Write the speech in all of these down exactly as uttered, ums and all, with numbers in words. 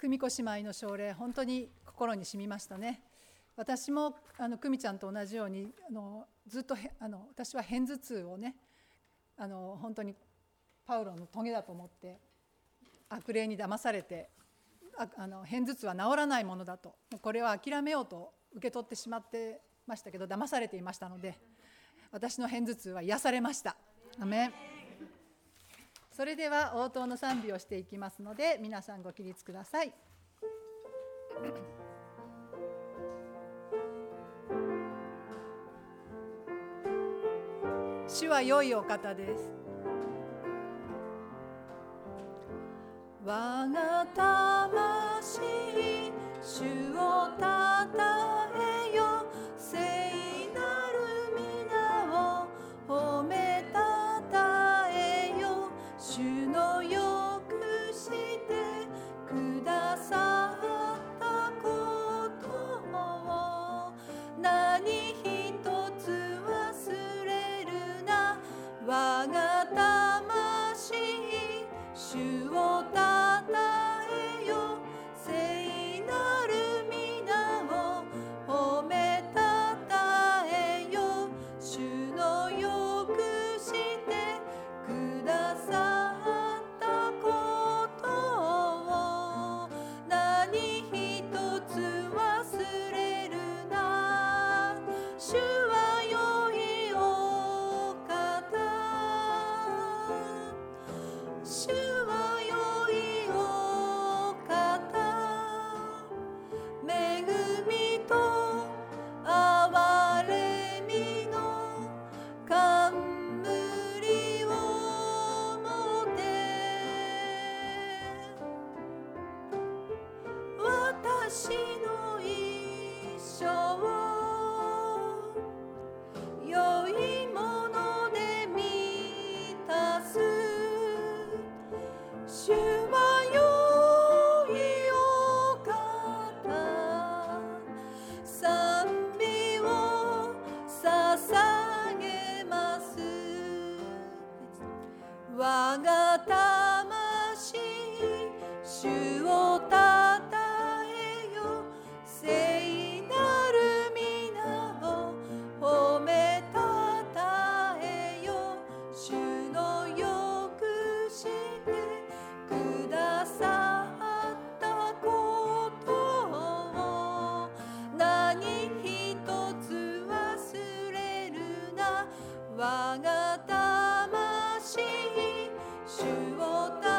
久美子姉妹の奨励、本当に心に染みましたね。私もあの久美ちゃんと同じようにあのずっとあの私は片頭痛をね、あの本当にパウロの棘だと思って悪霊に騙されて、ああの片頭痛は治らないものだと、これは諦めようと受け取ってしまってましたけど、騙されていましたので、私の片頭痛は癒されました。アメン。それでは応答の賛美をしていきますので、皆さんご起立ください。主は良いお方です。我が魂、主をたたえよ、聖なる皆を褒めたたえよ。主のよくしてくださったことを何一つ忘れるな。我が魂、主をたたえよ、聖なる皆を褒めたたえよ。主のよくしてくださったことを何一つ忘れるな。主は良いお方、主は良いお方、恵みと憐れみの冠をもて、私の一生良いもので満たす。主は良いお方、賛美を捧げます。我が魂、主をたたえよ、聖なる皆を褒めたたえよ。主のよくしてくださったことを何一つ忘れるな。我が魂、主をた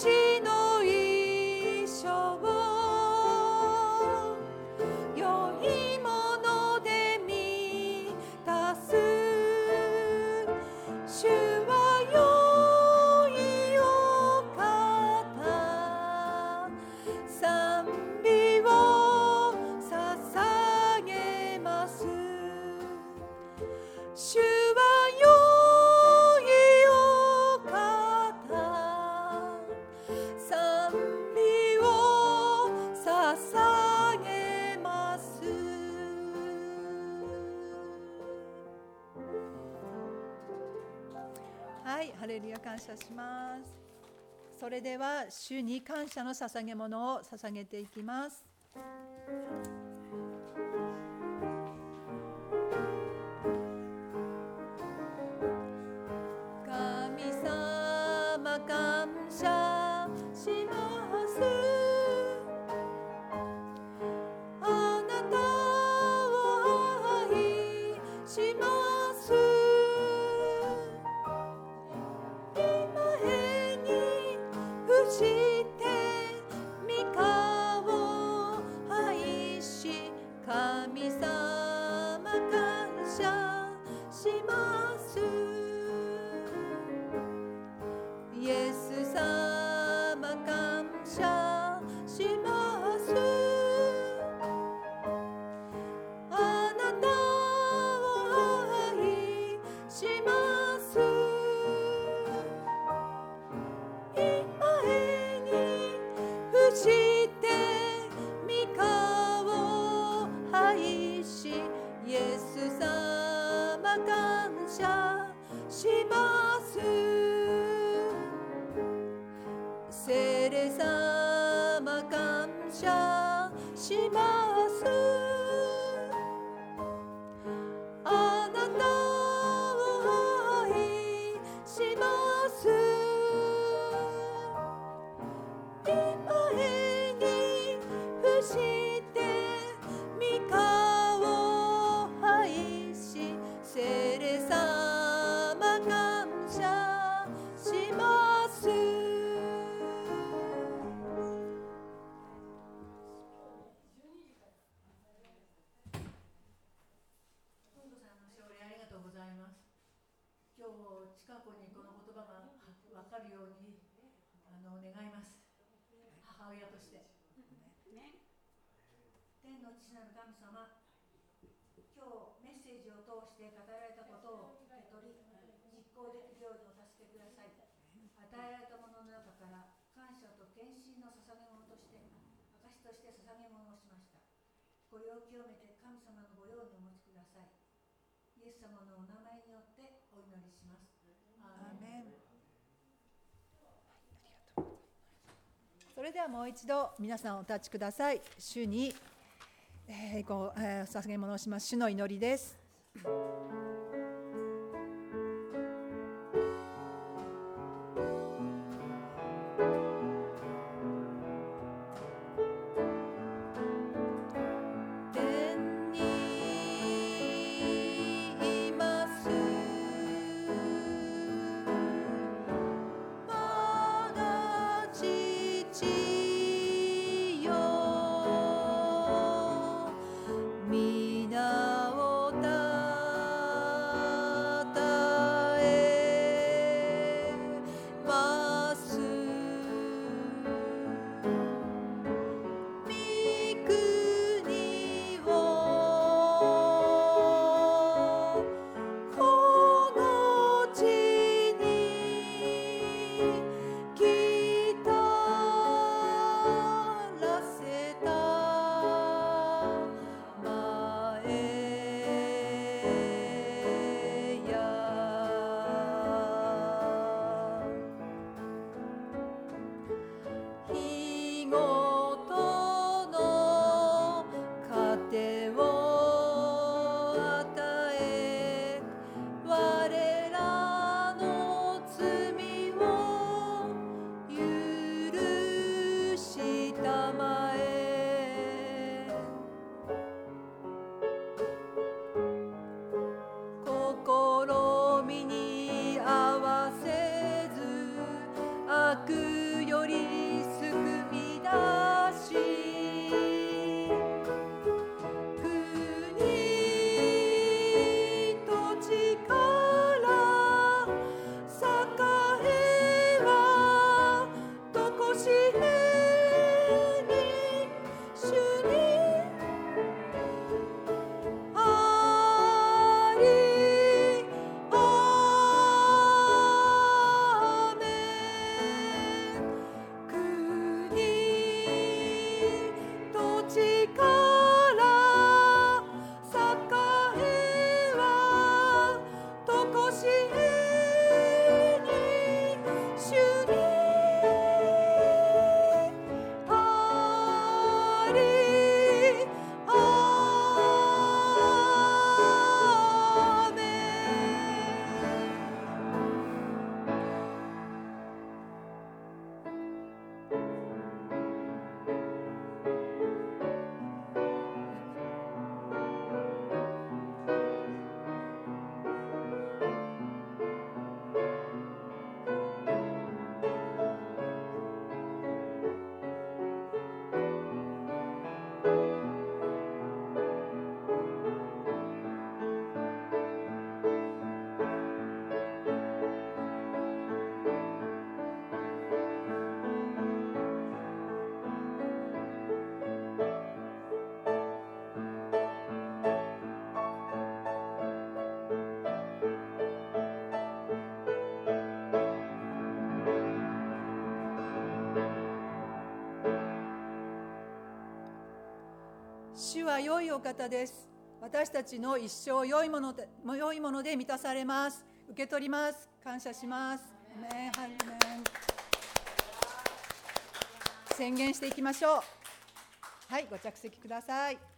死の衣装を良いもので満たす。主は良いお方、賛美を捧げます。主は良いお方、賛美を捧げます。はい、ハレルヤ、感謝します。それでは主に感謝の捧げ物を捧げていきます。神様感謝します。あなたを愛します。今へに伏して御顔愛し、神様感謝します。イエス様感謝します。あなたを愛します。今へに伏して御顔愛し、イエス様感謝します。聖霊様感謝します。あなたを愛します。今へに伏して御顔愛し、聖霊様感謝します。 今日近くにこの言葉が分かるようにあの願います。母親として、ね、天の父なる神様、今日メッセージを通して語られたことを受け取り、実行できるようにお助けください。与えられたものの中から感謝と献身の捧げ物として、証として捧げ物をしました。これを清めて神様の御用にお持ちください。イエス様のお名前によってお祈りします。アーメン。 それではもう一度皆さんお立ちください。主に、えー、こう、えー、捧げ物をします。主の祈りです。悪よりしえに主にありあーめん。国と力栄えはとこしえに主にありあーめ主は良いお方です。私たちの一生良いもので、良いもので満たされます。受け取ります。感謝します。アメン、ハリメン。宣言していきましょう。はい、ご着席ください。